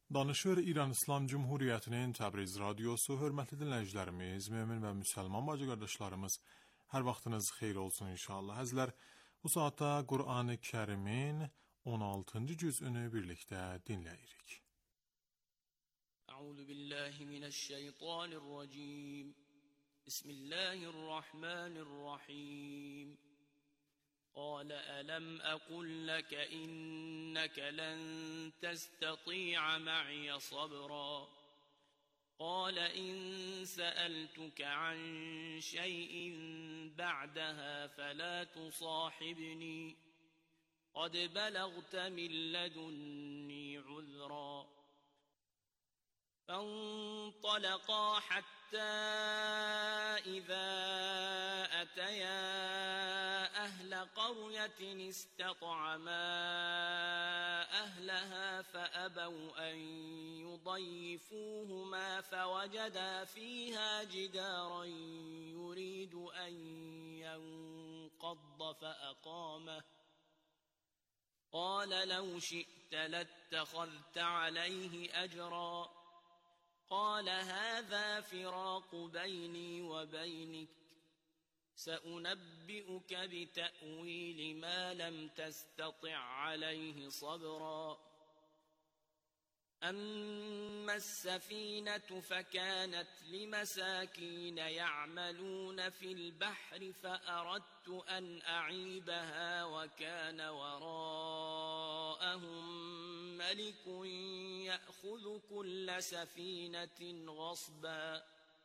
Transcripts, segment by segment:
Danışır İran İslam Cumhuriyeti'nin Təbriz Radyosu. Hörmətli dinləyicilərimiz, mömin və müsəlman bacı qardaşlarımız, hər vaxtınız xeyir olsun inşallah. Əzizlər, bu saatda Qur'an-ı Kərimin 16-cı cüzünü birlikdə dinləyirik. Əuzu billahi mineşşeytanirracim. Bismillahirrahmanirrahim. قال ألم أقل لك إنك لن تستطيع معي صبرا قال إن سألتك عن شيء بعدها فلا تصاحبني قد بلغت من لدني عذرا فانطلقا حتى إذا أتيا أهل قرية استطعما أهلها فأبوا أن يضيفوهما فوجدا فيها جدارا يريد أن ينقض فأقامه قال لو شئت لاتخذت عليه أجرا قال هذا فراق بيني وبينك سأنبئك بتأويل ما لم تستطع عليه صبرا أما السفينة فكانت لمساكين يعملون في البحر فأردت أن أعيبها وكان وراءهم ملك يأخذ كل سفينة غصبا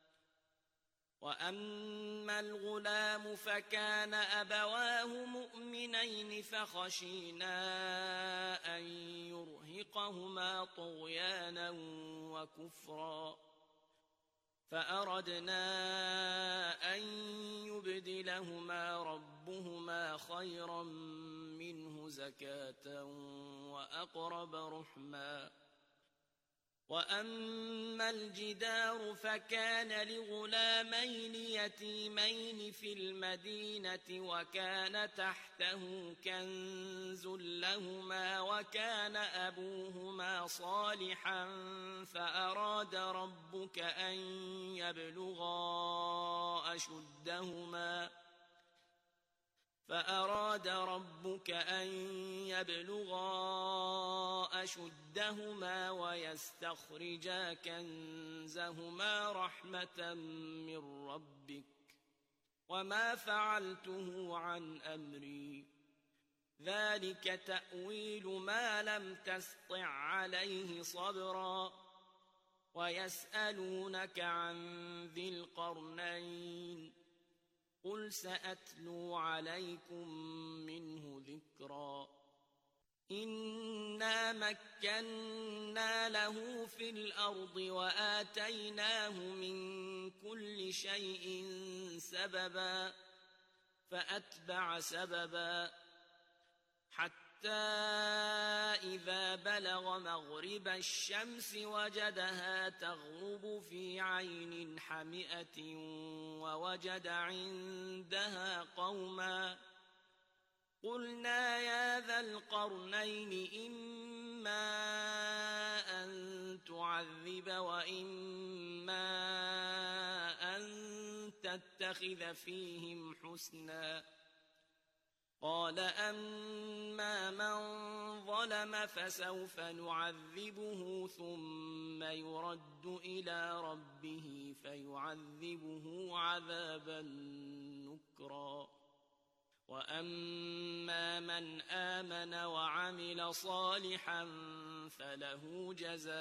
وأما الغلام فكان أبواه مؤمنين فخشينا أن يرهقهما طغيانا وكفرا فأردنا أن يبدلهما ربهما خيرا منه زكاة وأقرب رحما وأما الجدار فكان لغلامين يتيمين في المدينة وكان تحته كنز لهما وكان أبوهما صالحا فأراد ربك أن يبلغا أشدهما ويستخرجا كنزهما رحمة من ربك وما فعلته عن أمري ذلك تأويل ما لم تسطع عليه صبرا ويسألونك عن ذي القرنين قل سأتلو عليكم منه ذكرا إنا مكنا له في الأرض وآتيناه من كل شيء سببا فأتبع سببا حتى إذا بلغ مغرب الشمس وجدها تغرب في عين حمئة ووجد عندها قوما قلنا يا ذا القرنين إما أن تعذب وإما أن تتخذ فيهم حسنا قال أما من ظلم فسوف نعذبه ثم يرد إلى ربه فيعذبه عذابا نكرا وأما من آمن وعمل صالحا فله جزاء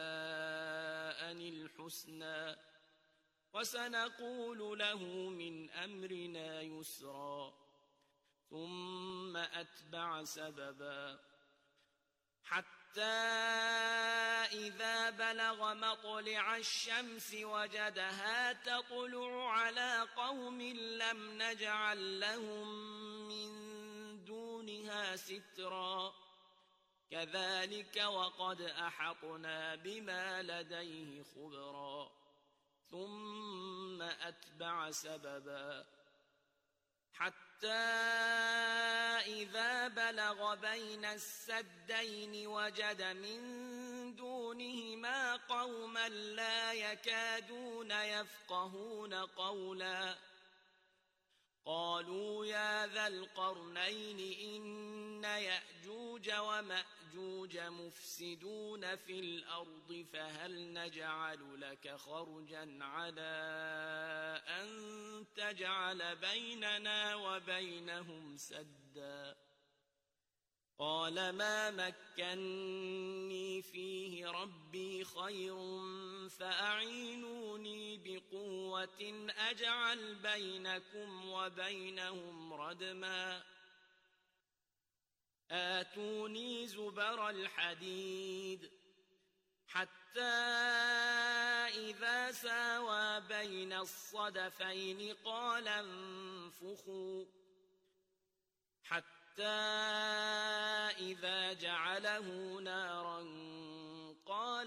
الحسنى وسنقول له من أمرنا يسرا ثم أتبع سببا حتى إذا بلغ مطلع الشمس وجدها تطلع على قوم لم نجعل لهم من دونها سترا كذلك وقد أحطنا بما لديه خبرا ثم أتبع سببا حتى إذا بلغ بين السدين وجد من دونهما قوما لا يكادون يفقهون قولا قالوا يا ذا القرنين إن يأجوج ومأجوج مفسدون في الأرض فهل نجعل لك خرجا على أن تجعل بيننا وبينهم سدا قال ما مكني فيه ربي خير فأعينوني بقوة أجعل بينكم وبينهم ردما آتوني زبر الحديد حتى إذا ساوى بين الصدفين قال انفخوا حتى إذا جعله نارا قال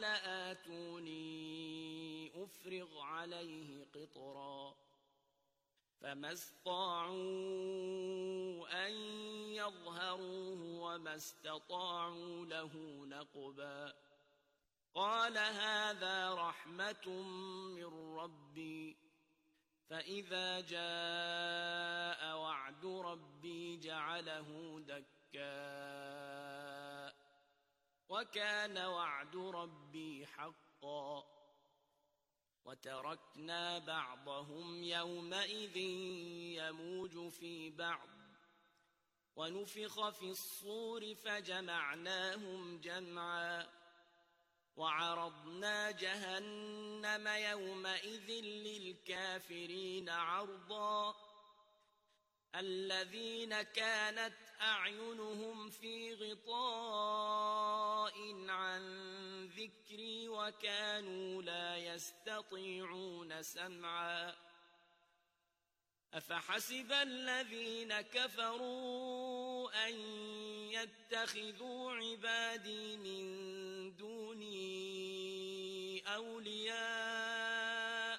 آتوني أفرغ عليه قطرا فما استطاعوا أن يظهروه وما استطاعوا له نقبا قال هذا رحمة من ربي فإذا جاء وعد ربي جعله دكا وكان وعد ربي حقا وتركنا بعضهم يومئذ يموج في بعض ونفخ في الصور فجمعناهم جمعا وعرضنا جهنم يومئذ للكافرين عرضا الذين كانت أعينهم في غطاء عن ذكري وكانوا لا يستطيعون سمعا أفحسب الذين كفروا أن يتخذوا عبادي من دوني أولياء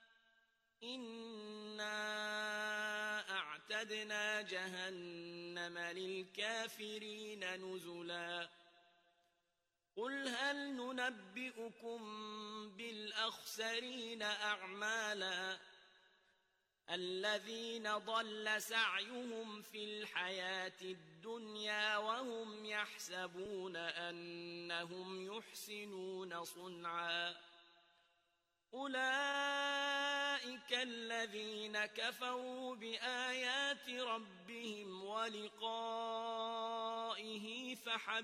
إنا أعتدنا جهنم للكافرين نزلا قل هل ننبئكم بالأخسرين أعمالا الذين ضل سعيهم في الحياة الدنيا وهم يحسبون أنهم يحسنون صنعا أولئك الذين كفروا بآيات ربهم ولقائه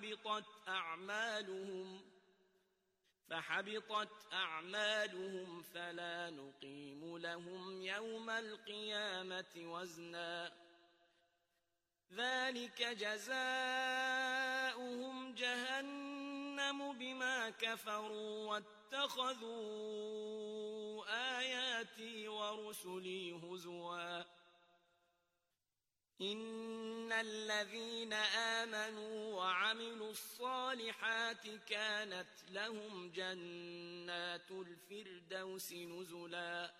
فحبطت أعمالهم فلا نقيم لهم يوم القيامة وزنا ذلك جزاؤهم جهنم بما كفروا واتخذوا آياتي ورسلي هزوا إن الذين آمنوا وعملوا الصالحات كانت لهم جنات الفردوس نزلا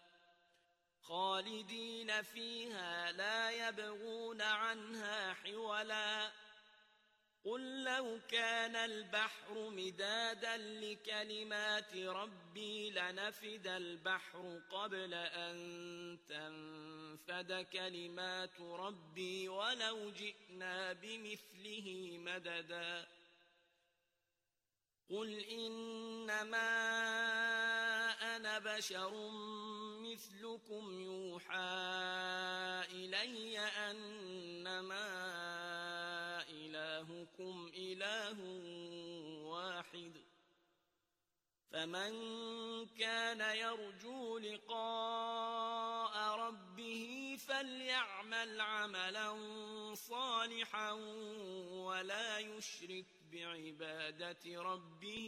خالدين فيها لا يبغون عنها حولا قل لو كان البحر مدادا لكلمات ربي لنفد البحر قبل أن تنفد كلمات ربي ولو جئنا بمثله مددا قل إنما أنا بشر مثلكم يوحى إلي أنما إلهكم إله واحد فمن كان يرجو لقاء ربه فليعمل عملا صالحا ولا يشرك بعبادة ربه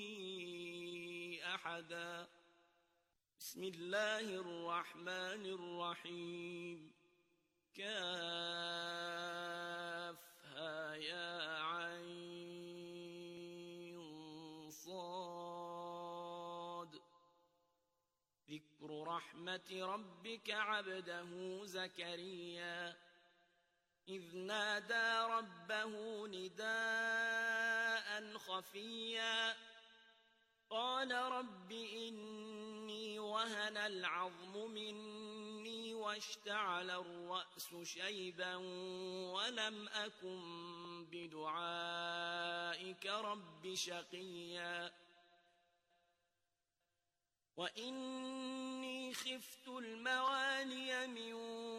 أحدا بسم الله الرحمن الرحيم كافها يا عين صاد ذكر رحمة ربك عبده زكريا إذ نادى ربه نداء خفيا قال رب إني وهن العظم مني واشتعل الرأس شيبا ولم أكن بدعائك رب شقيا وإني خفت الموالي من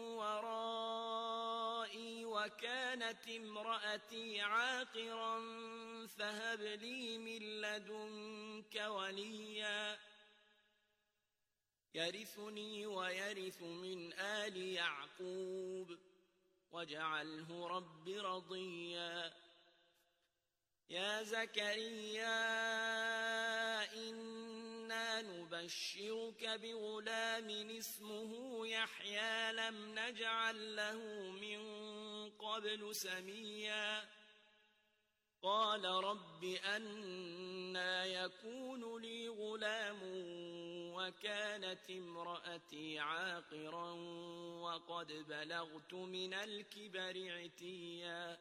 ورائي وكانت امرأتي عاقرا فهب لي من لدنك وليا يرثني ويرث من آل يعقوب واجعله رب رضيا يا زكريا إنا نبشرك بغلام اسمه يحيى لم نجعل له من قبل سميا قال رب أنى يكون لي غلام وكانت امرأتي عاقرا وقد بلغت من الكبر عتيا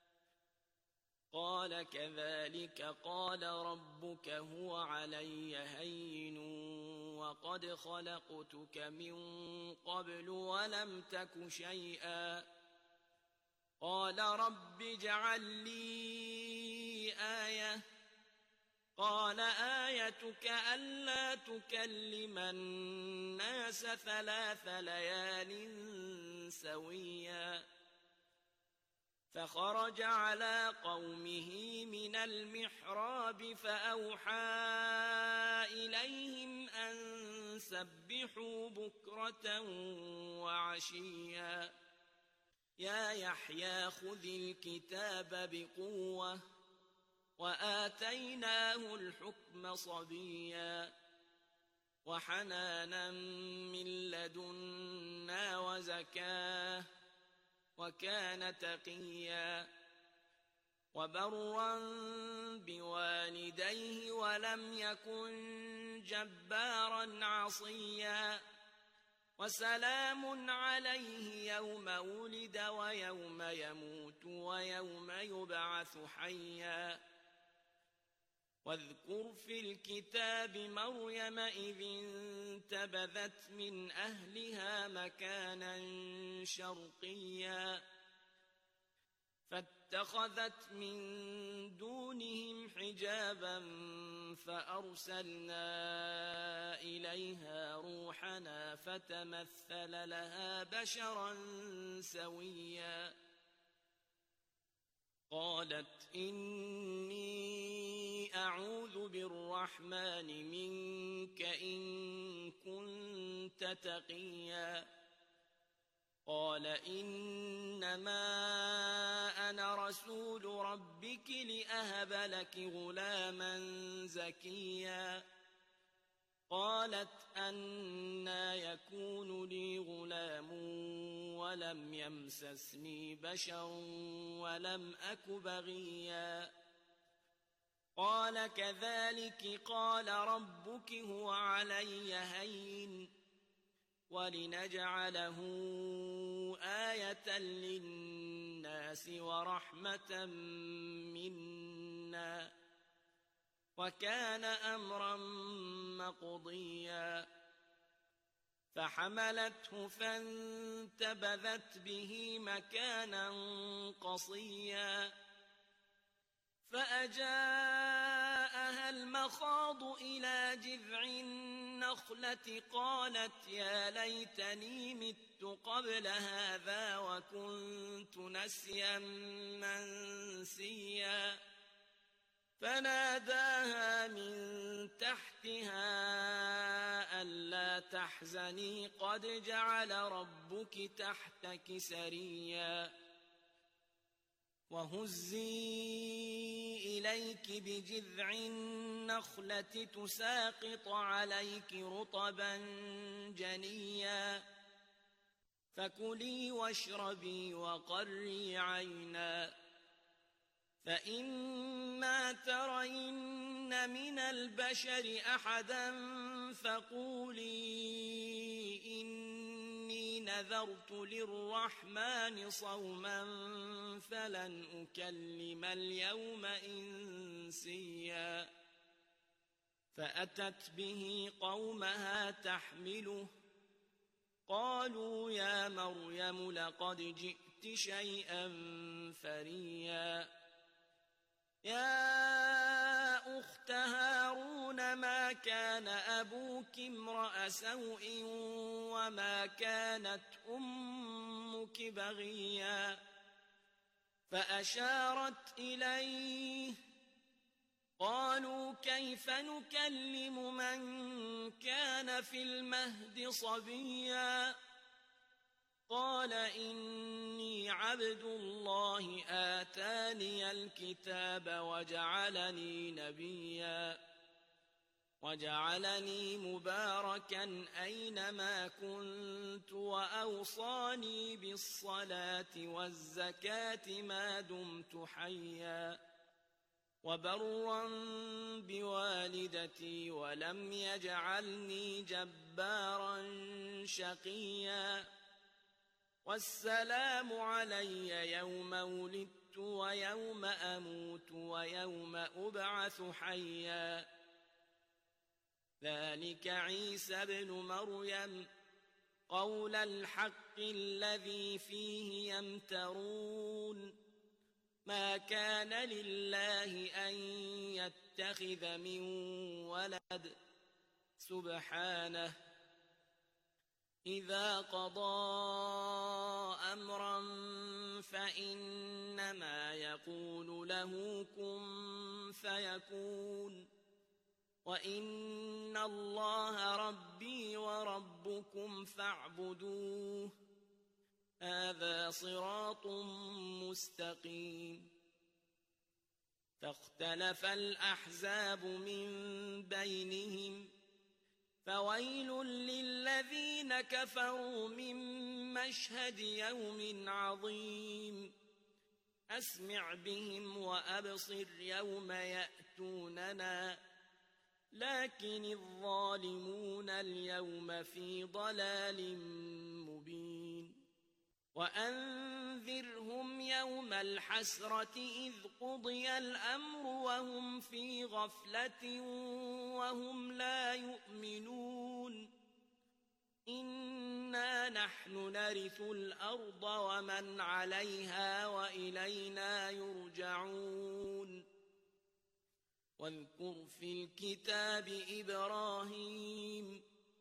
قال كذلك قال ربك هو علي هين وقد خلقتك من قبل ولم تك شيئا قال رب اجعل لي آية قال آيتك ألا تكلم الناس 3 ليال سويا فخرج على قومه من المحراب فأوحى إليهم أن سبحوا بكرة وعشيا يا يحيى خذ الكتاب بقوة وآتيناه الحكم صبيا وحنانا من لدنا وزكاه وكان تقيا وبرا بوالديه ولم يكن جبارا عصيا وسلام عليه يوم ولد ويوم يموت ويوم يبعث حيا واذكر في الكتاب مريم إذ انتبذت من أهلها مكانا شرقيا فاتخذت من دونهم حجابا فأرسلنا إليها روحنا فتمثل لها بشرا سويا قالت إني أعوذ بالرحمن منك إن كنت تقيا قال إنما أنا رسول ربك لأهب لك غلاما زكيا قالت أنى يكون لي غلام ولم يمسسني بشر ولم أك بغيا قال كذلك قال ربك هو علي هين ولنجعله آية للناس ورحمة منا وكان أمرا مقضيا فحملته فانتبذت به مكانا قصيا فأجاءها المخاض إلى جذع النخلة قالت يا ليتني مت قبل هذا وكنت نسيا منسيا فناداها من تحتها ألا تحزني قد جعل ربك تحتك سريا وهزي إليك بجذع النخلة تساقط عليك رطبا جنيا فكلي واشربي وقري عينا فإما ترين من البشر أحدا فقولي إني نذرت للرحمن صوما فلن أكلم اليوم إنسيا فأتت به قومها تحمله قالوا يا مريم لقد جئت شيئا فريا يا أخت هارون ما كان أبوك امرأ سوء وما كانت أمك بغيا فأشارت إليه قالوا كيف نكلم من كان في المهد صبيا قال إني عبد الله آتاني الكتاب وجعلني نبيا وجعلني مباركا أينما كنت وأوصاني بالصلاة والزكاة ما دمت حيا وبرا بوالدتي ولم يجعلني جبارا شقيا والسلام علي يوم ولدت ويوم أموت ويوم أبعث حيا ذلك عيسى ابن مريم قول الحق الذي فيه يمترون ما كان لله أن يتخذ من ولد سبحانه إذا قضى أمرا فإنما يقول له كن فيكون وإن الله ربي وربكم فاعبدوه هذا صراط مستقيم فاختلف الأحزاب من بينهم فويل للذين كفروا من مشهد يوم عظيم أسمع بهم وأبصر يوم يأتوننا لكن الظالمون اليوم في ضلال مبين وأنذرهم يوم الحسرة إذ قضي الأمر وهم في غفلة وهم لا يؤمنون إنا نحن نرث الأرض ومن عليها وإلينا يرجعون واذكر في الكتاب إبراهيم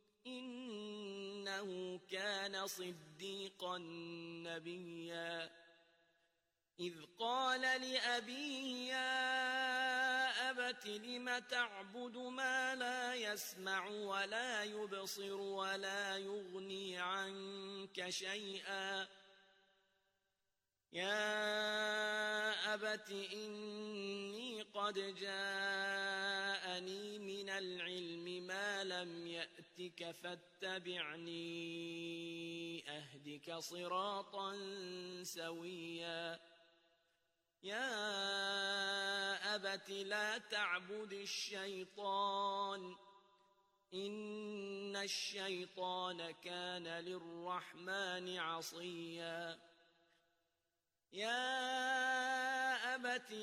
إنه كان صديقا نبيا إذ قال لأبيه يا أبت لم تعبد ما لا يسمع ولا يبصر ولا يغني عنك شيئا يا أبت إني قد جاءني من العلم ما لم يأتك فاتبعني أهدك صراطا سويا يا أبت لا تعبد الشيطان إن الشيطان كان للرحمن عصيا يا أبت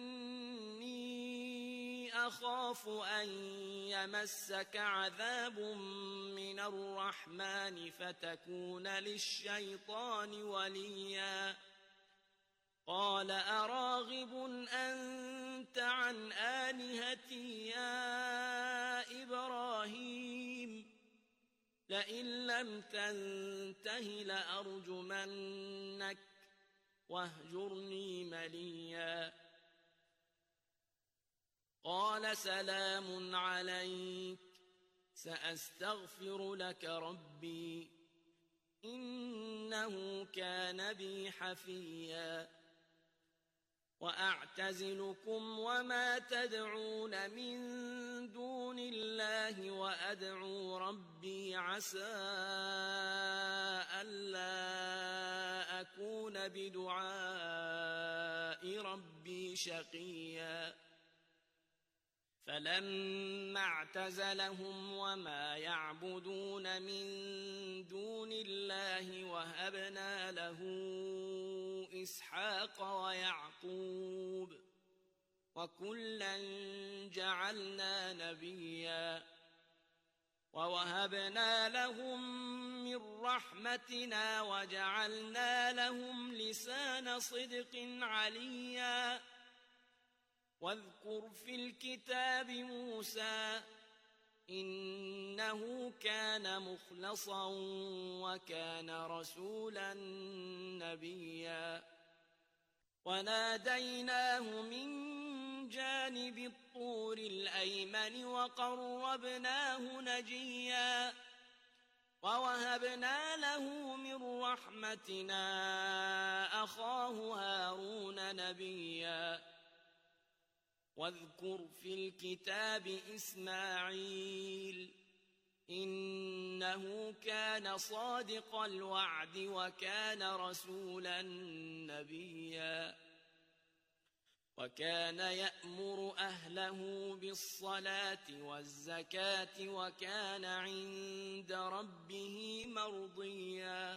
إني أخاف أن يمسك عذاب من الرحمن فتكون للشيطان وليا قال أراغب أنت عن آلهتي يا إبراهيم لئن لم تنته لأرجمنك واهجرني مليا قال سلام عليك سأستغفر لك ربي إنه كان بي حفيا وأعتزلكم وما تدعون من دون الله وأدعو ربي عسى ألا أكون بدعاء ربي شقيا فلما اعتزلهم وما يعبدون من دون دون الله وهبنا له إسحاق ويعقوب وكلا جعلنا نبيا ووهبنا لهم من رحمتنا وجعلنا لهم لسان صدق عليا واذكر في الكتاب موسى إنه كان مخلصا وكان رسولا نبيا وناديناه من جانب الطور الأيمن وقربناه نجيا ووهبنا له من رحمتنا أخاه هارون نبيا واذكر في الكتاب إسماعيل إنه كان صادق الوعد وكان رسولا نبيا وكان يأمر أهله بالصلاة والزكاة وكان عند ربه مرضيا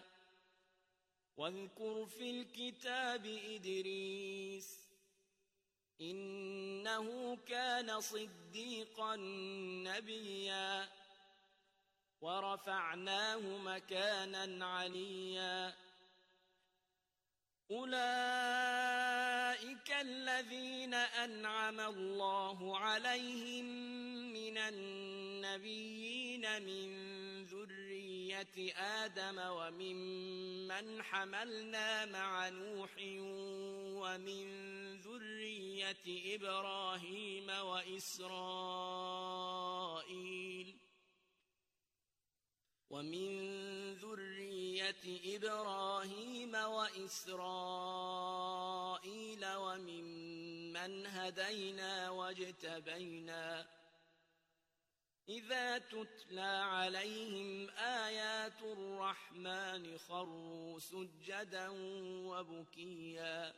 واذكر في الكتاب إدريس إنه كان صديقا نبيا ورفعناه مكانا عليا أولئك الذين أنعم الله عليهم من النبيين من ذرية آدم وممن حملنا مع نوح ومن ذرية إبراهيم وإسرائيل وممن هدينا واجتبينا إذا تتلى عليهم آيات الرحمن خروا سجدا وبكيا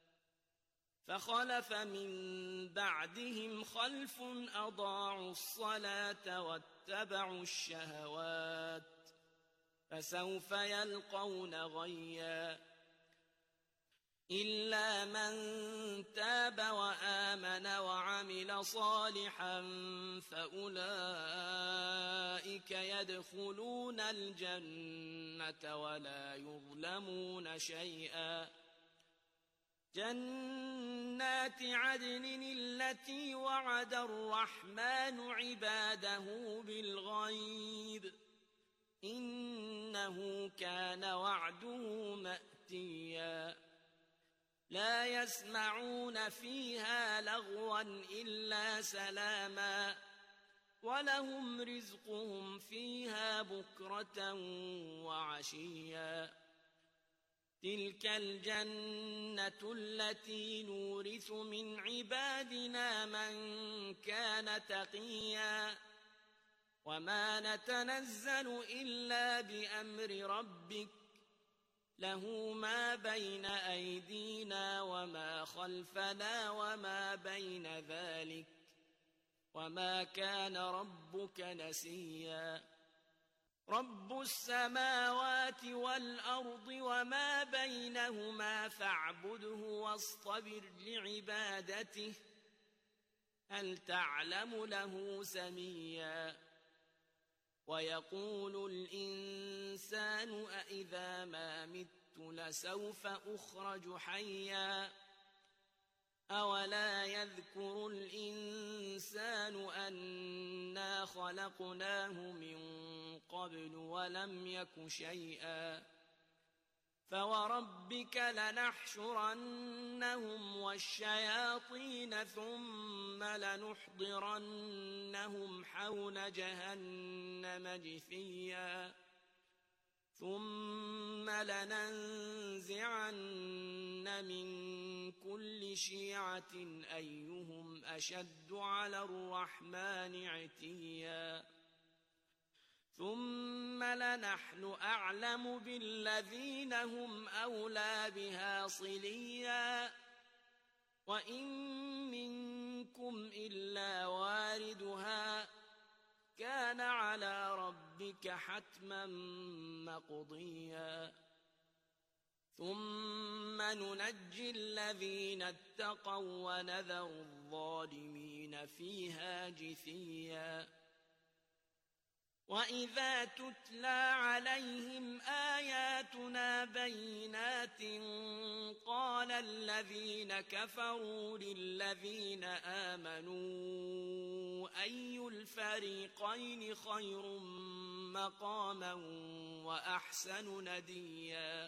فخلف من بعدهم خلف أضاعوا الصلاة واتبعوا الشهوات فسوف يلقون غيا إلا من تاب وآمن وعمل صالحا فأولئك يدخلون الجنة ولا يظلمون شيئا جنات عدن التي وعد الرحمن عباده بالغيب إنه كان وعده مأتيا لا يسمعون فيها لغوا إلا سلاما ولهم رزقهم فيها بكرة وعشيا تلك الجنة التي نورث من عبادنا من كان تقيا وما نتنزل إلا بأمر ربك له ما بين أيدينا وما خلفنا وما بين ذلك وما كان ربك نسيا رب السماوات والأرض وما بينهما فاعبده واصطبر لعبادته هل تعلم له سميا ويقول الإنسان أإذا ما مت لسوف أخرج حيا أولا يذكر الإنسان أنا خلقناه من قبل ولم يك شيئا فوربك لنحشرنهم والشياطين ثم لنحضرنهم حول جهنم جثيا ثم لننزعن من كل شيعة أيهم أشد على الرحمن عتيا ثم لنحن أعلم بالذين هم أولى بها صليا وإن منكم إلا واردها كان على ربك حتما مقضيا ثم ننجي الذين اتقوا ونذر الظالمين فيها جثيا وإذا تتلى عليهم آياتنا بينات قال الذين كفروا للذين آمنوا أي الفريقين خير مقاما وأحسن نديا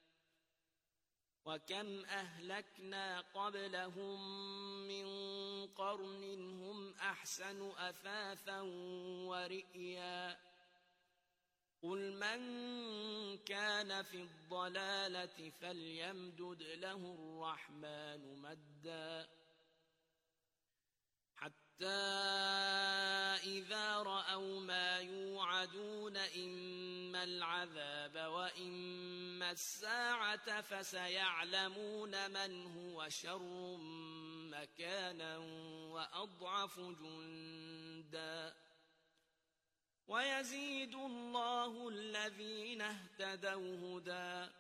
وكم أهلكنا قبلهم من قرن هم أحسن أثاثا ورئيا قل من كان في الضلالة فليمدد له الرحمن مدا حتى إذا رأوا ما يوعدون إما العذاب وإما الساعة فسيعلمون من هو شر مكانا وأضعف جندا ويزيد الله الذين اهتدوا هدى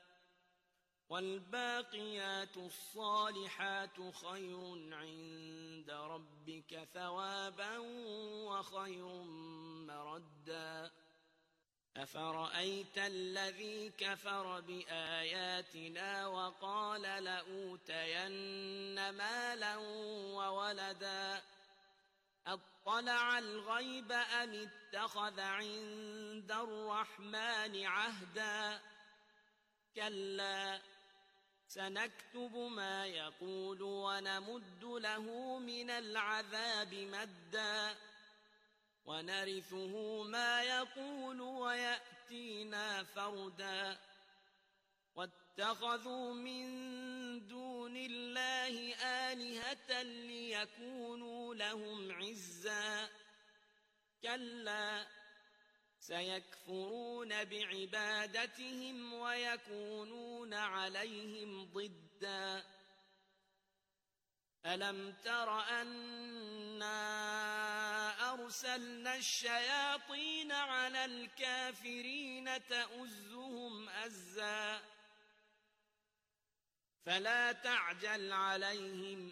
والباقيات الصالحات خير عند ربك ثوابا وخير مردا أفرأيت الذي كفر بآياتنا وقال لأوتين مالا وولدا أطلع الغيب أم اتخذ عند الرحمن عهدا كلا سنكتب ما يقول ونمد له من العذاب مدا ونرثه ما يقول ويأتينا فردا واتخذوا من دون الله آلهة ليكونوا لهم عزا كلا سيكفرون بعبادتهم ويكونون عليهم ضدا ألم تر أنا أرسلنا الشياطين على الكافرين تؤزهم أزا فلا تعجل عليهم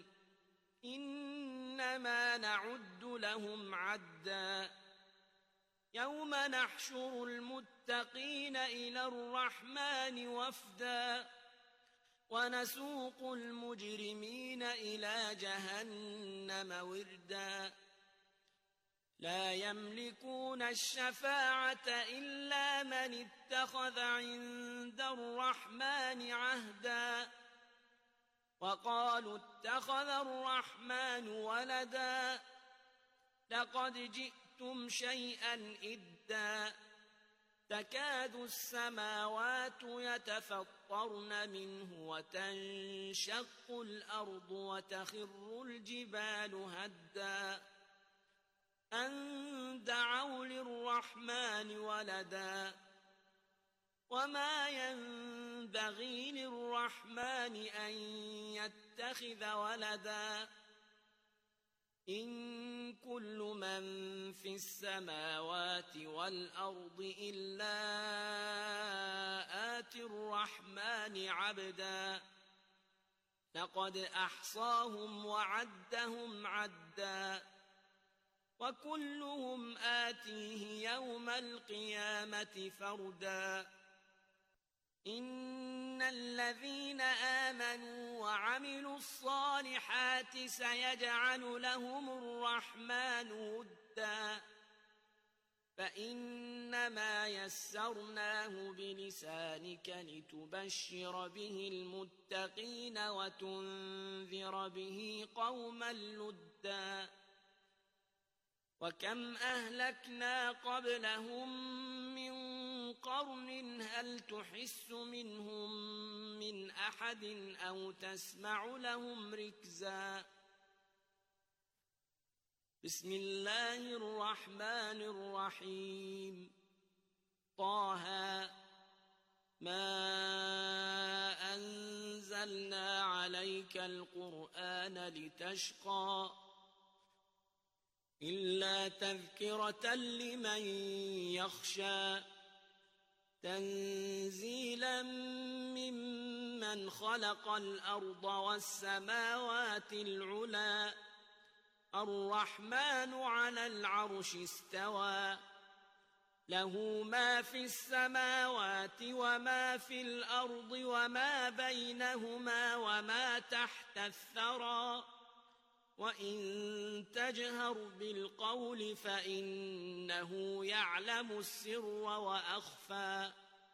إنما نعد لهم عدا يوم نحشر المتقين إلى الرحمن وفدا ونسوق المجرمين إلى جهنم وردا لا يملكون الشفاعة إلا من اتخذ عند الرحمن عهدا وقالوا اتخذ الرحمن ولدا لقد جئتم شيئا إدا تكاد السماوات يتفطرن منه وتنشق الأرض وتخر الجبال هدا أن دعوا للرحمن ولدا وما ينبغي للرحمن أن يتخذ ولدا إن كل من في السماوات والأرض إلا آتي الرحمن عبدا لقد أحصاهم وعدهم عدا وكلهم آتيه يوم القيامة فردا إن الذين آمنوا وعملوا الصالحات سيجعل لهم الرحمن ودا فإنما يسرناه بلسانك لتبشر به المتقين وتنذر به قوما لدا وكم أهلكنا قبلهم من قرن هل تحس منهم من أحد أو تسمع لهم ركزا بسم الله الرحمن الرحيم طه ما أنزلنا عليك القرآن لتشقى إلا تذكرة لمن يخشى تنزيلا ممن خلق الأرض والسماوات العلى الرحمن على العرش استوى له ما في السماوات وما في الأرض وما بينهما وما تحت الثرى وإن تجهر بالقول فإنه يعلم السر وأخفى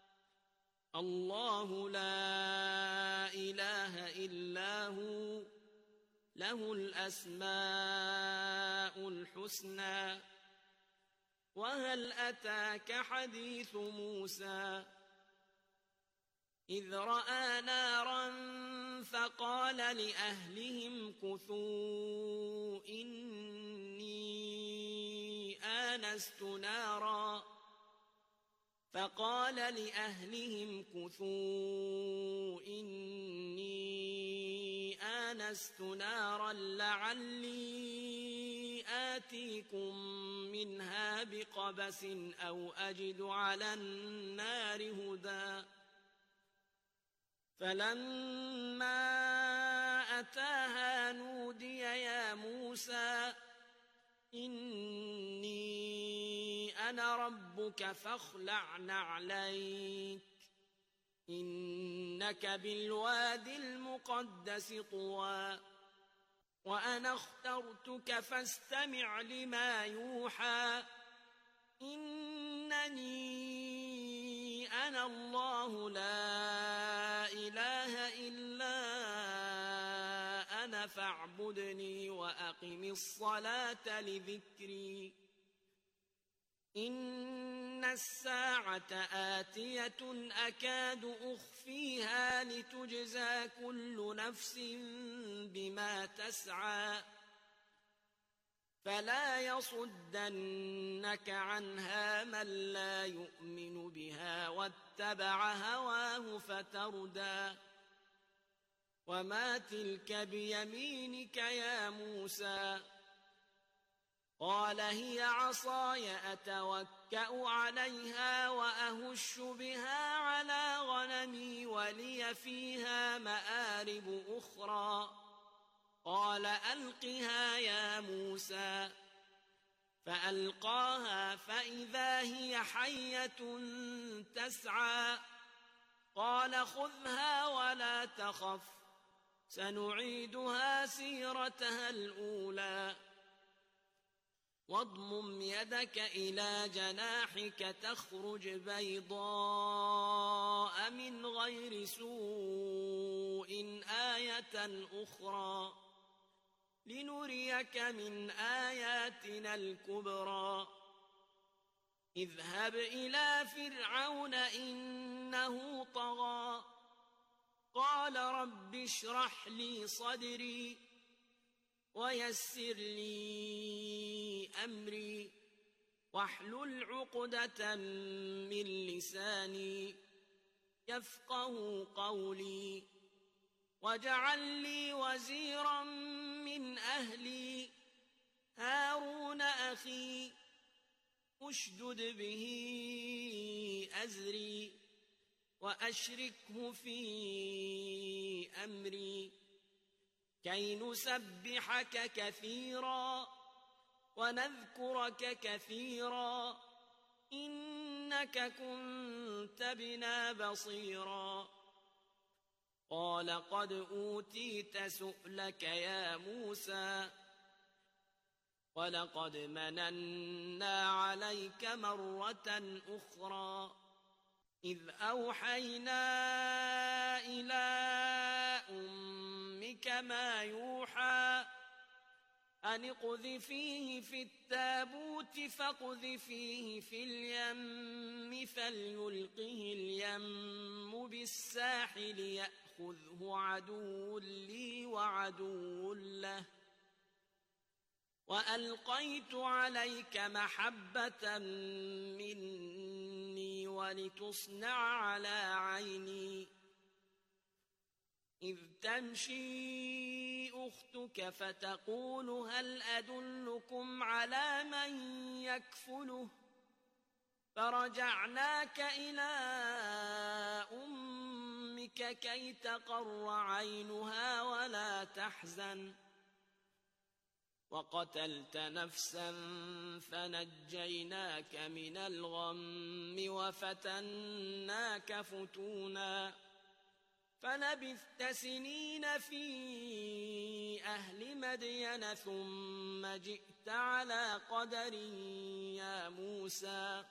الله لا إله إلا هو له الأسماء الحسنى وهل أتاك حديث موسى إذ رأى نارا فقال لأهلهم كثوا إني آنست نارا لعلي آتيكم منها بقبس أو أجد على النار هدى فلما أتاها نودي يا موسى إني أنا ربك فاخلع نعليك إنك بالواد المقدس طوى وأنا اخترتك فاستمع لما يوحى إنني أنا الله لا إله إلا أنا فاعبدني وأقم الصلاة لذكري إن الساعة آتية أكاد أخفيها لتجزى كل نفس بما تسعى فلا يصدنك عنها من لا يؤمن بها واتبع هواه فتردى وما تلك بيمينك يا موسى قال هي عصاي أتوكأ عليها وأهش بها على غنمي ولي فيها مآرب أخرى قال ألقها يا موسى فألقاها فإذا هي حية تسعى قال خذها ولا تخف سنعيدها سيرتها الأولى واضمم يدك إلى جناحك تخرج بيضاء من غير سوء آية أخرى لنريك من آياتنا الكبرى اذهب إلى فرعون إنه طغى قال رب اشرح لي صدري ويسر لي أمري واحلل عقدة من لساني يفقه قولي واجعل لي وزيرا من أهلي هارون أخي اشدد به أزري وأشركه في أمري كي نسبحك كثيرا ونذكرك كثيرا إنك كنت بنا بصيرا قال قد أوتيت سؤلك يا موسى ولقد مننا عليك مرة أخرى إذ أوحينا إلى أمك ما يوحى أن اقذفيه في التابوت فاقذفيه في اليم فليلقه اليم بالساحل يأخذه عدو لي وعدو له وألقيت عليك محبة مني ولتصنع على عيني إذ تمشي أختك فتقول هل أدلكم على من يكفله فرجعناك إلى أمك كي تقر عينها ولا تحزن وقتلت نفسا فنجيناك من الغم وفتناك فتونا فلبثت سنين في أهل مدين ثم جئت على قدر يا موسى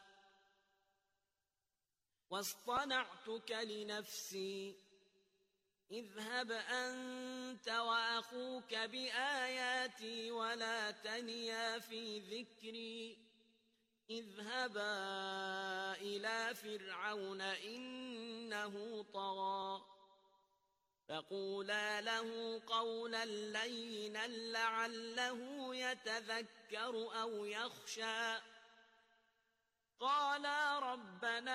واصطنعتك لنفسي اذهب أنت وأخوك بآياتي ولا تنيا في ذكري اذهبا إلى فرعون إنه طغى فقولا له قولا لينا لعله يتذكر أو يخشى قالا ربنا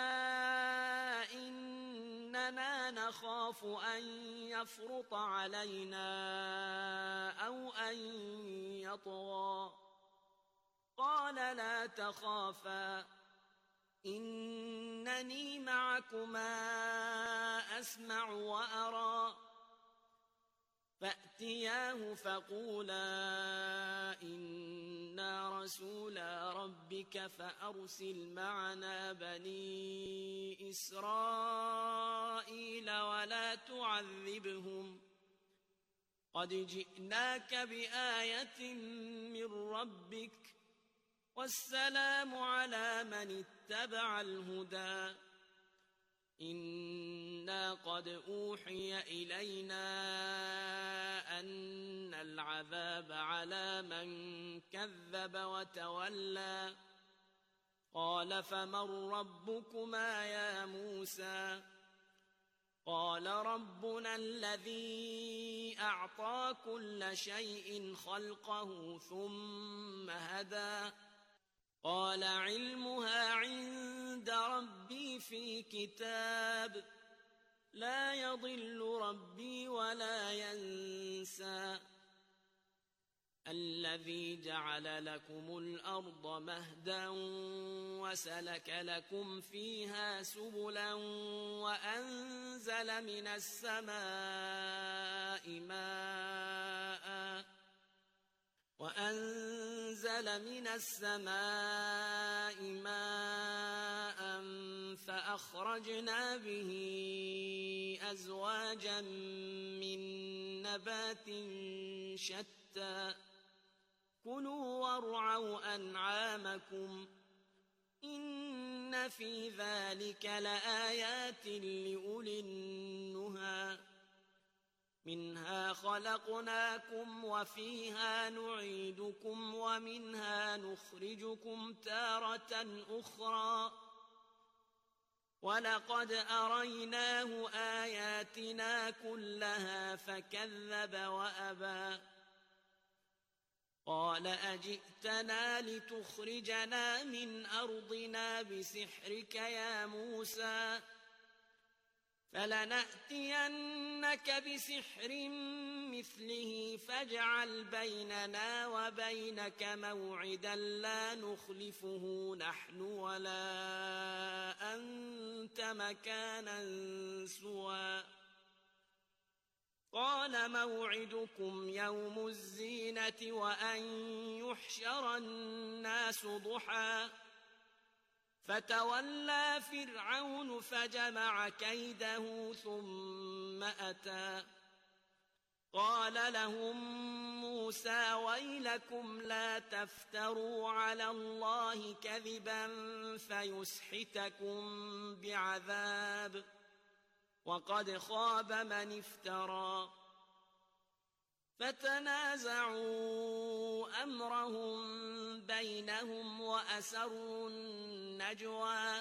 إننا نخاف أن يفرط علينا أو أن يطغى قال لا تخافا إنني معكما أسمع وأرى فأتياه فقولا إنا رسولا ربك فأرسل معنا بني إسرائيل ولا تعذبهم قد جئناك بآية من ربك والسلام على من اتبع الهدى إنا قد أوحي إلينا أن العذاب على من كذب وتولى قال فمن ربكما يا موسى قال ربنا الذي أعطى كل شيء خلقه ثم هدى قال علمها عند ربي في كتاب لا يضل ربي ولا ينسى الذي جعل لكم الأرض مهدا وسلك لكم فيها سبلا وأنزل من السماء ماء فأخرجنا به أزواجا من نبات شتى كلوا وارعوا أنعامكم إن في ذلك لآيات لأولي النهى منها خلقناكم وفيها نعيدكم ومنها نخرجكم تارة أخرى ولقد أريناه آياتنا كلها فكذب وأبى قال أجئتنا لتخرجنا من أرضنا بسحرك يا موسى فلنأتينك بسحر مثله فاجعل بيننا وبينك موعدا لا نخلفه نحن ولا أنت مكانا سوى قال موعدكم يوم الزينة وأن يحشر الناس ضحى فتولى فرعون فجمع كيده ثم أتى قال لهم موسى ويلكم لا تفتروا على الله كذبا فيسحتكم بعذاب وقد خاب من افترى فتنازعوا أمرهم بينهم وأسروا النجوى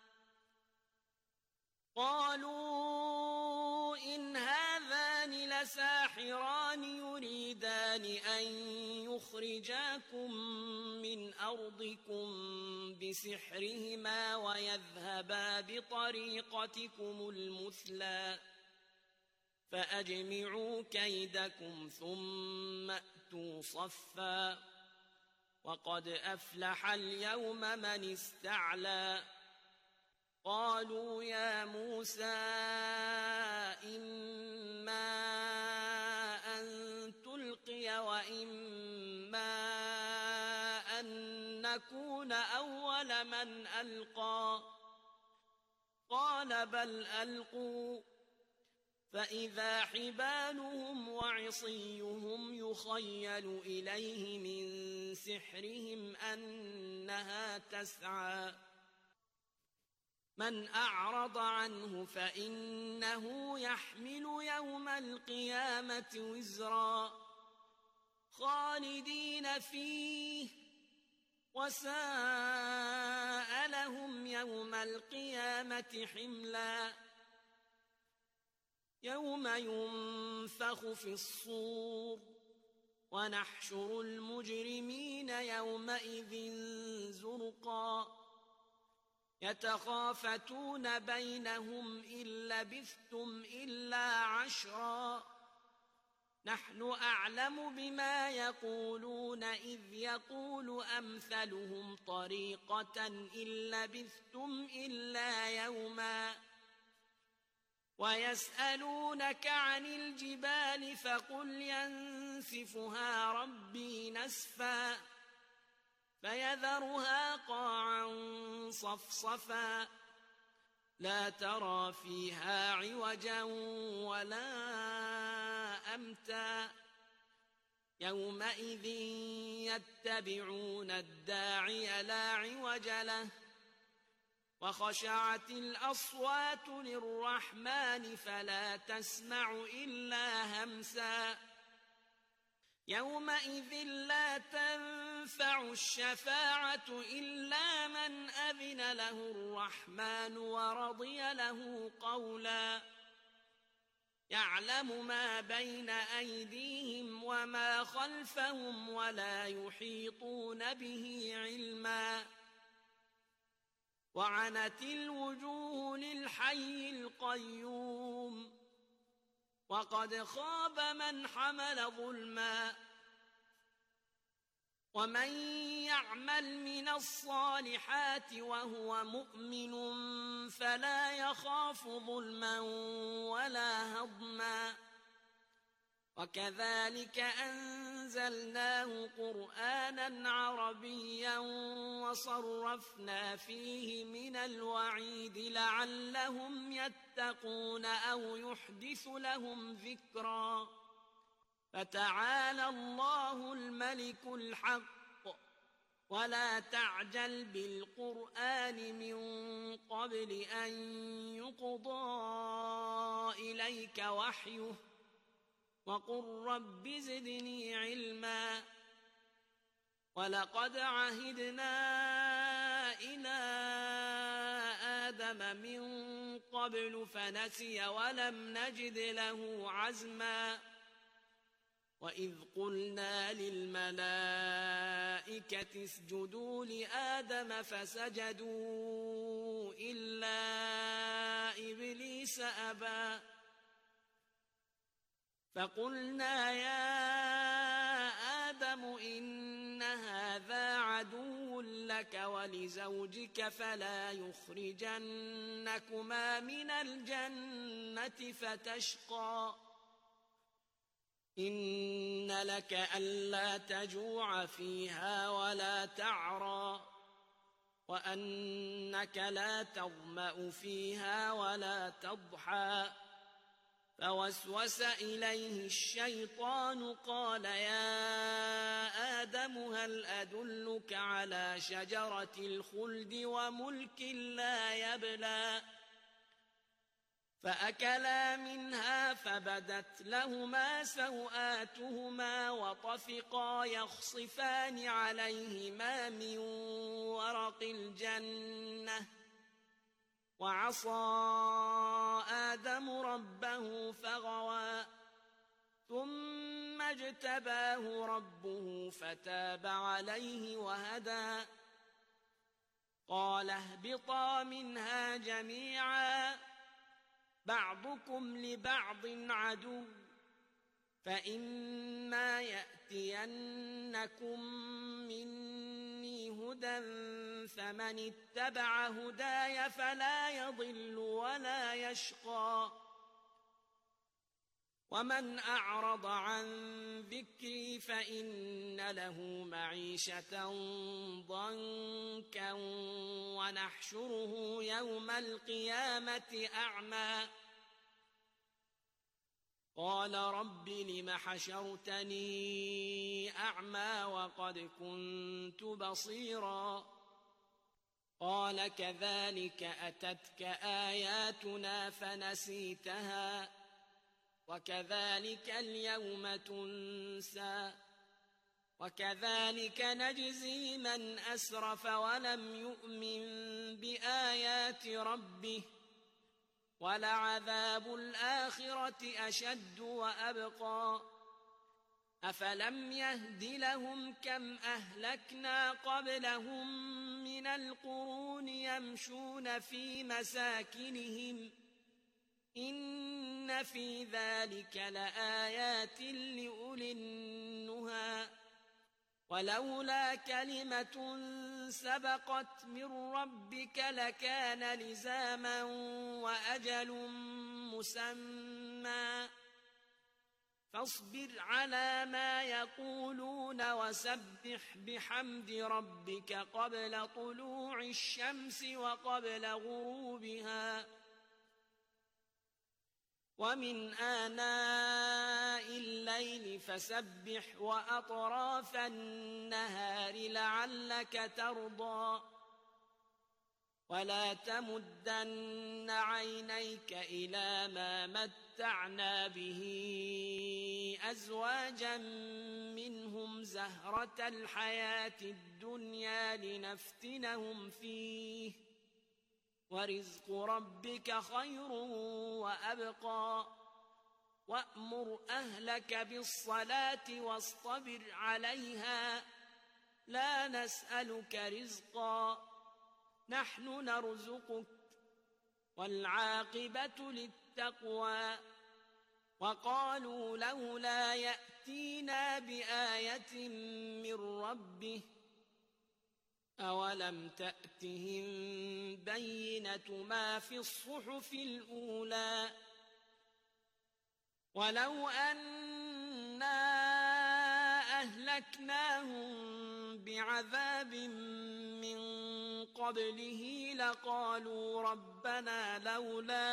قالوا إن هذان لساحران يريدان أن يخرجاكم من أرضكم بسحرهما ويذهبا بطريقتكم المثلى فأجمعوا كيدكم ثم أتوا صفا وقد أفلح اليوم من استعلى قالوا يا موسى إما أن تلقي وإما أن نكون أول من ألقى قال بل ألقوا فإذا حبالهم وعصيهم يخيل إليه من سحرهم أنها تسعى من أعرض عنه فإنه يحمل يوم القيامة وزرا خالدين فيه وساء لهم يوم القيامة حملا يوم ينفخ في الصور ونحشر المجرمين يومئذ زرقا يتخافتون بينهم إن لبثتم إلا عشرا نحن أعلم بما يقولون إذ يقول أمثلهم طريقة إن لبثتم إلا يوما ويسألونك عن الجبال فقل ينسفها ربي نسفا فيذرها قاعا صفصفا لا ترى فيها عوجا ولا أمتا يومئذ يتبعون الداعي لا عوج له وخشعت الأصوات للرحمن فلا تسمع إلا همسا يومئذ لا تنفع الشفاعة إلا من أذن له الرحمن ورضي له قولا يعلم ما بين أيديهم وما خلفهم ولا يحيطون به علما وعنت الوجوه للحي القيوم وقد خاب من حمل ظلما ومن يعمل من الصالحات وهو مؤمن فلا يخاف ظلما ولا هضما وكذلك أنزلناه قرآنا عربيا وصرفنا فيه من الوعيد لعلهم يتقون أو يحدث لهم ذكرا فتعالى الله الملك الحق ولا تعجل بالقرآن من قبل أن يقضى إليك وحيه وقل رب زدني علما ولقد عهدنا إلى آدم من قبل فنسي ولم نجد له عزما وإذ قلنا للملائكة اسجدوا لآدم فسجدوا إلا إبليس أبى فقلنا يا آدم إن هذا عدو لك ولزوجك فلا يخرجنكما من الجنة فتشقى إن لك ألا تجوع فيها ولا تعرى وأنك لا تظمأ فيها ولا تضحى فوسوس إليه الشيطان قال يا آدم هل أدلك على شجرة الخلد وملك لا يبلى فأكلا منها فبدت لهما سوآتهما وطفقا يخصفان عليهما من ورق الجنة وعصى آدم ربه فغوى ثم اجتباه ربه فتاب عليه وهدى قال اهبطا منها جميعا بعضكم لبعض عدو فإما يأتينكم مني هدى فمن اتبع هداي فلا يضل ولا يشقى ومن أعرض عن ذكري فإن له معيشة ضنكا ونحشره يوم القيامة أعمى قال رب لم حشرتني أعمى وقد كنت بصيرا قال كذلك أتتك آياتنا فنسيتها وكذلك اليوم تنسى وكذلك نجزي من أسرف ولم يؤمن بآيات ربه ولعذاب الآخرة أشد وأبقى أفلم يهد لهم كم أهلكنا قبلهم من القرون يمشون في مساكنهم إن في ذلك لآيات لأولي النهى ولولا كلمة سبقت من ربك لكان لزاما وأجل مسمى فاصبر على ما يقولون وسبح بحمد ربك قبل طلوع الشمس وقبل غروبها ومن آناء الليل فسبح وأطراف النهار لعلك ترضى ولا تمدن عينيك إلى ما متعنا به أزواجا منهم زهرة الحياة الدنيا لنفتنهم فيه ورزق ربك خير وأبقى وأمر أهلك بالصلاة واصطبر عليها لا نسألك رزقا نحن نرزقك والعاقبة للتقوى وقالوا لولا يأتينا بآية من ربه أولم تأتهم بينة ما في الصحف الأولى ولو أنا أهلكناهم بعذاب من قبله لقالوا ربنا لولا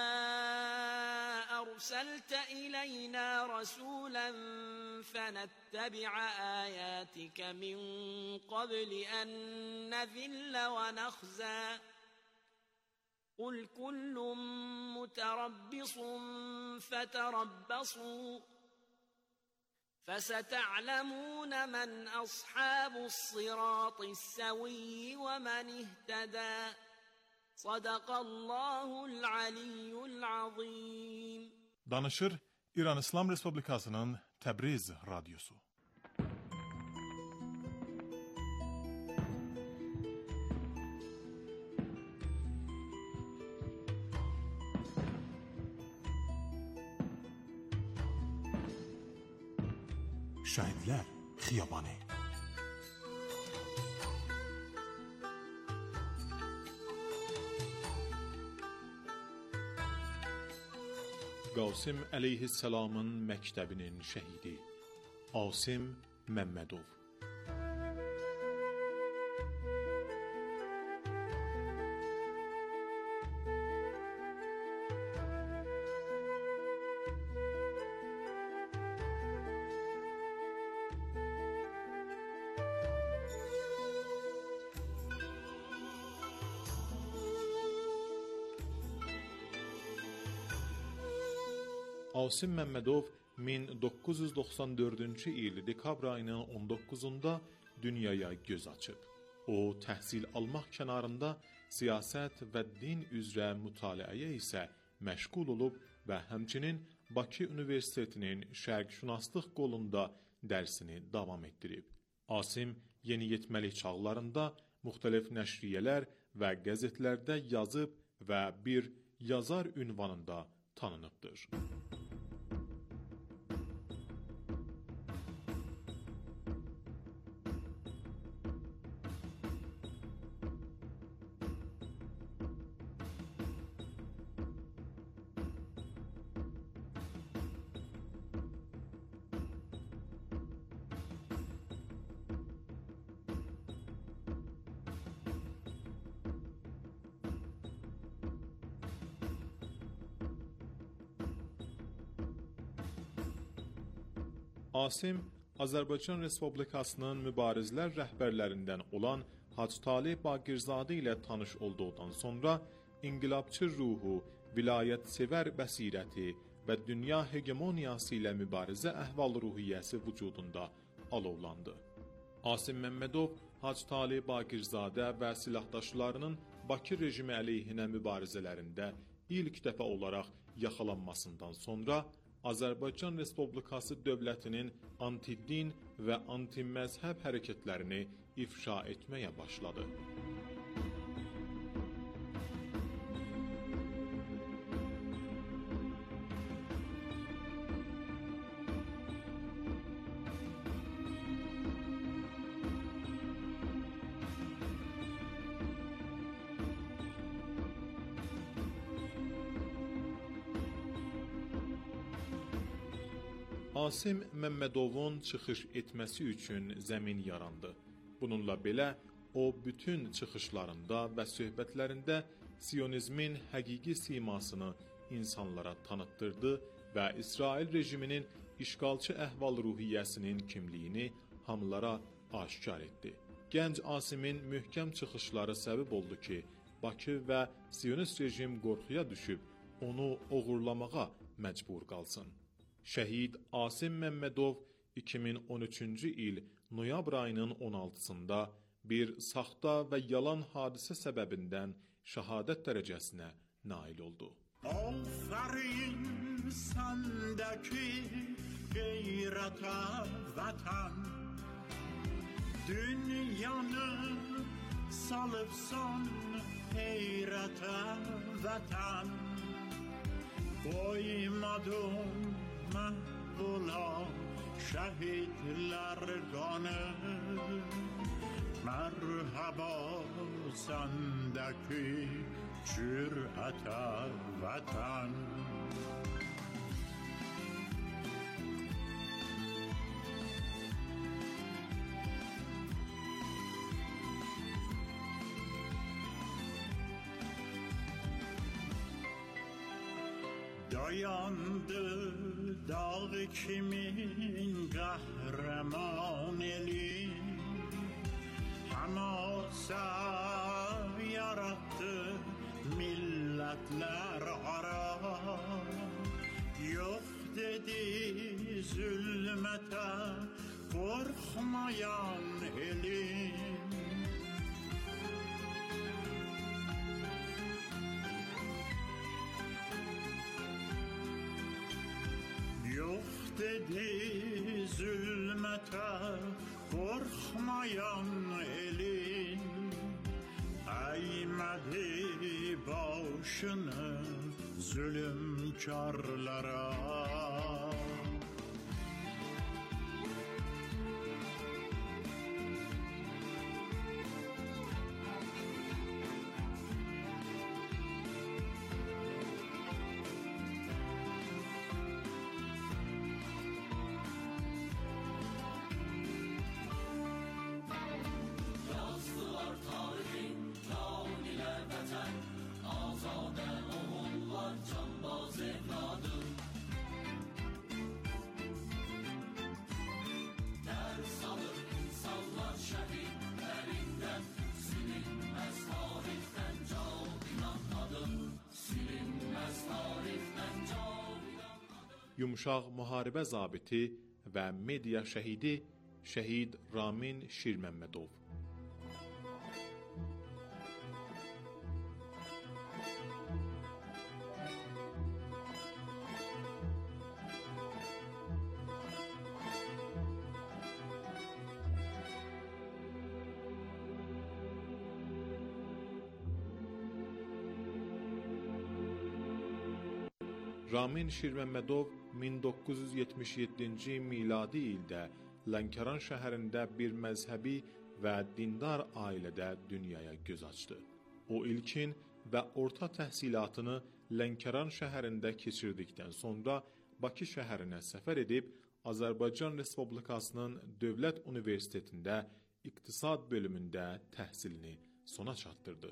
أرسلت إلينا رسولا فنتبع آياتك من قبل أن نذل ونخزى قل كل متربص فتربصوا فستعلمون من أصحاب الصراط السوي ومن اهتدى صدق الله العلي العظيم. Danışır İran İslam Respublikasının Təbriz Radyosu. Şəhidlər Xiyabanı. Qasim əleyhissalamın məktəbinin şəhidi Asim Məmmədov. Asim Məmmədov 1994-cü il dekabr ayının 19-da dünyaya göz açıb. O, təhsil almaq kənarında siyasət və din üzrə mütaliəyə isə məşğul olub və həmçinin Bakı Universitetinin şərqşünaslıq qolunda dərsini davam etdirib. Asim yeniyetməlik çağlarında müxtəlif nəşriyyələr və qəzetlərdə yazıb və bir yazar ünvanında tanınıbdır. Asim, Azərbaycan Respublikasının mübarizlər rəhbərlərindən olan Hacı Talib Baqirzadə ilə tanış olduqdan sonra inqilabçı ruhu, vilayət-sevər bəsirəti və dünya hegemoniyası ilə mübarizə əhval-ruhiyyəsi vücudunda alovlandı. Asim Məmmədov, Hacı Talib Baqirzadə və silahdaşlarının Bakı rejimi əleyhinə mübarizələrində ilk dəfə olaraq yaxalanmasından sonra Azərbaycan Respublikası dövlətinin antidin və antiməzhəb hərəkətlərini ifşa etməyə başladı. Asim Məmmədovun çıxış etməsi üçün zəmin yarandı. Bununla belə, o bütün çıxışlarında və söhbətlərində Siyonizmin həqiqi simasını insanlara tanıtdırdı və İsrail rejiminin işğalçı əhval-ruhiyyəsinin kimliyini hamılara aşkar etdi. Gənc Asimin möhkəm çıxışları səbəb oldu ki, Bakı və Siyonist rejim qorxuya düşüb onu oğurlamağa məcbur qalsın. Şəhid Asim Məmmədov 2013-cü il noyabr ayının 16-sında bir saxta və yalan hadisə səbəbindən şəhadət dərəcəsinə nail oldu. Aferin sendeki gayrete vatan, dünyanı salıpsan heyrete vatan, koymadın mahvola şehitler kanı, merhaba sendeki cürete vatan. Dayandı dağ kimin kahraman eli, Hamasa yarattı milletler ara. Yok dedi zulmete korkmayan elim, yok dedi zulmete korkmayan elin, eğmedi başını zulümkarlara. Yumşaq müharibə zabiti və media şəhidi Şəhid Ramin Şirməmmədov. Ramin Şirməmmədov 1977-ci miladi ildə Lənkəran şəhərində bir məzhəbi və dindar ailədə dünyaya göz açdı. O ilkin və orta təhsilatını Lənkəran şəhərində keçirdikdən sonra Bakı şəhərinə səfər edib Azərbaycan Respublikasının Dövlət Universitetində İqtisad bölümündə təhsilini sona çatdırdı.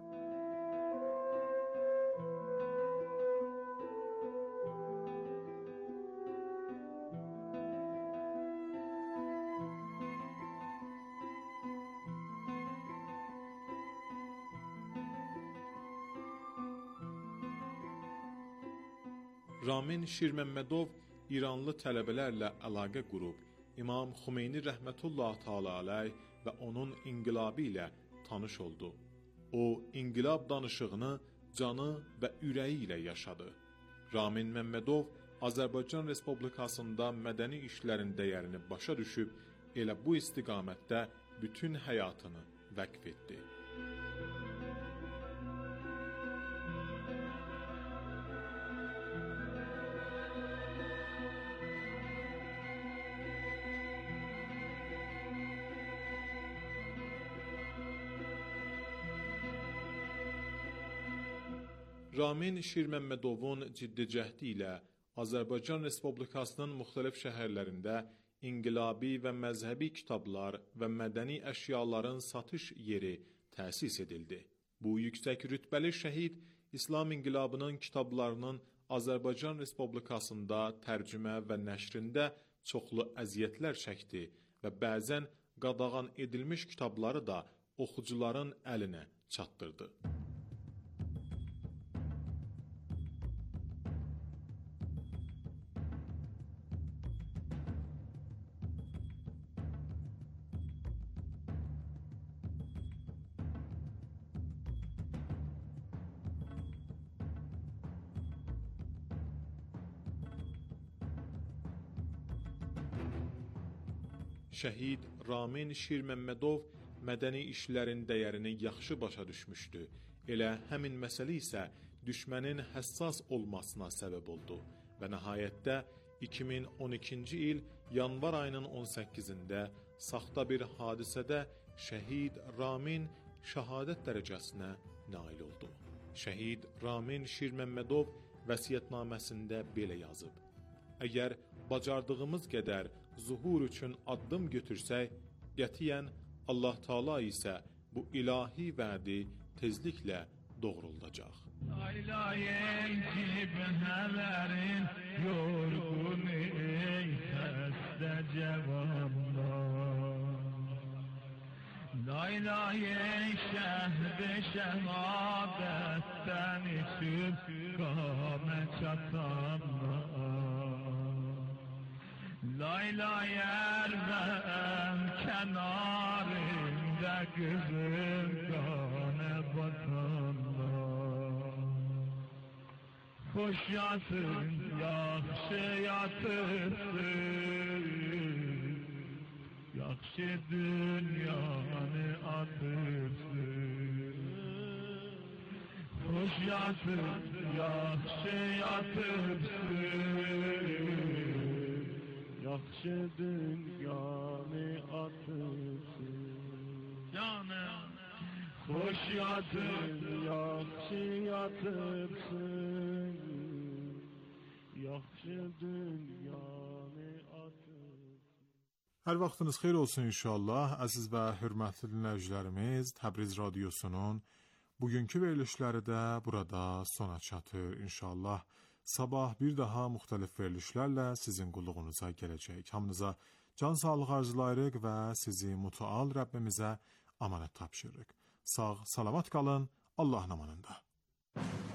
Ramin Şirməmmədov İranlı tələbələrlə əlaqə qurub, İmam Xümeyni rəhmətullah təala aleyh və onun inqilabı ilə tanış oldu. O, inqilab danışığını canı və ürəyi ilə yaşadı. Ramin Məmmədov Azərbaycan Respublikasında mədəni işlərin dəyərini başa düşüb, elə bu istiqamətdə bütün həyatını vəqf etdi. Ramin Şirməmmədovun ciddi cəhdi ilə Azərbaycan Respublikasının müxtəlif şəhərlərində inqilabi və məzhəbi kitablar və mədəni əşyaların satış yeri təsis edildi. Bu yüksək rütbəli şəhid İslam inqilabının kitablarının Azərbaycan Respublikasında tərcümə və nəşrində çoxlu əziyyətlər çəkdi və bəzən qadağan edilmiş kitabları da oxucuların əlinə çatdırdı. Şəhid Ramin Şirməmmədov mədəni işlərin dəyərini yaxşı başa düşmüşdü. Elə həmin məsələ isə düşmənin həssas olmasına səbəb oldu və nəhayətdə 2012-ci il yanvar ayının 18-də saxta bir hadisədə şəhid Ramin şəhadət dərəcəsinə nail oldu. Şəhid Ramin Şirməmmədov vəsiyyətnaməsində belə yazıb: Əgər bacardığımız qədər zuhur üçün addım götürsək, qətiyyən Allah Taala isə bu ilahi vədi tezliklə doğruldacaq. Aylayın ki benhələrin yorğun ey xəstə cəvanlar. Aylayın şəhd-i şəhadətdən içib qamə çatanlar. Laylayer ben kenarında kızım kane batanlar. Hoş yatın, yaxşı yatırsın, yaxşı dünyanı atırsın. Hoş yatın, yaxşı yatırsın, yaxşı dünyanı atırsın. Canım, hoş yatır, yaxşı yatırsın, yaxşı dünyanı atırsın. Hər vaxtınız xeyir olsun inşallah. Əziz və hörmətli dinləyicilərimiz, Təbriz radiosunun bugünkü verilişləri də burada sona çatır inşallah. Sabah bir daha müxtəlif verilişlərlə sizin qulluğunuza gələcək. Hamınıza can sağlığı arzulayırıq və sizi mütəal Rəbbimizə amanət tapşırırıq. Sağ, salamat qalın, Allahın amanında.